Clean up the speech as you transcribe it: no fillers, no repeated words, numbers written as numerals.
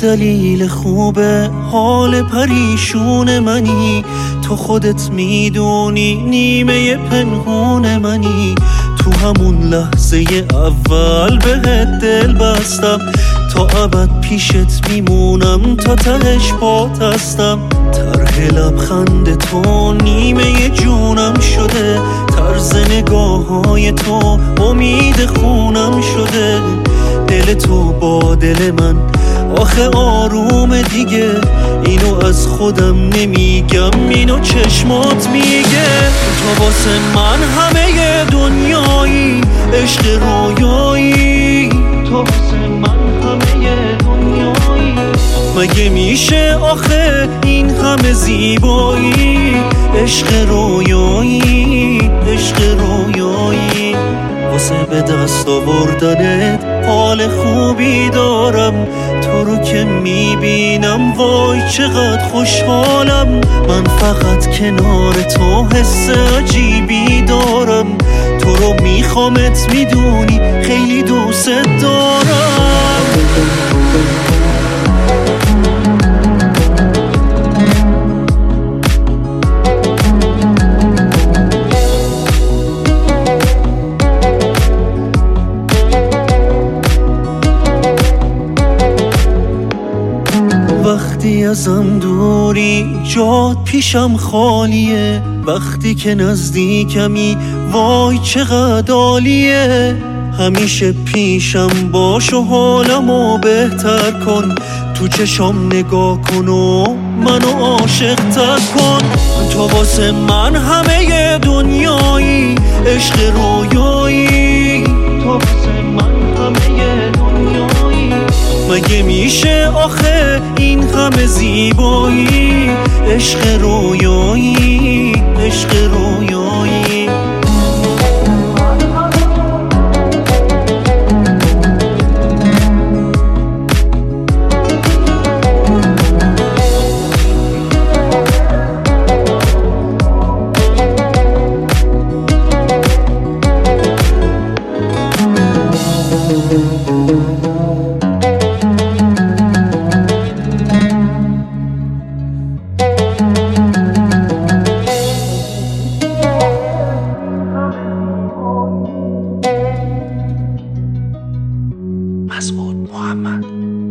دلیل خوبه حال پریشون منی، تو خودت میدونی نیمه پنهون منی. تو همون لحظه اول بهت دل بستم، تا ابد پیشت میمونم، تا تهش پات هستم. طرح لبخند تو نیمه جونم شده، طرز نگاه‌های تو امید خونم شده. دل تو با دل من آخه آروم دیگه، اینو از خودم نمیگم، اینو چشمات میگه. تو واسه من همه دنیایی، عشق رویایی، تو واسه من همه دنیایی. مگه میشه آخه این همه زیبایی؟ عشق رویایی، عشق رویایی. واسه به دست آوردنت حال خوبی دارم، تو رو که میبینم وای چقدر خوشحالم. من فقط کنار تو حس عجیبی دارم، تو رو میخوامت میدونی خیلی دوست دارم. وقتی ازم دوری جات پیشم خالیه، وقتی که نزدیکمی وای چقدر عالیه. همیشه پیشم باش و حالمو بهتر کن، تو چشام نگاه کن و منو عاشق تر کن. تو واسه من همه دنیایی، عشق رویایی، تو واسه من همه دنیایی. مگه میشه آخه این همه زیبایی؟ عشق رویایی، عشق رویایی. مسعود محمد.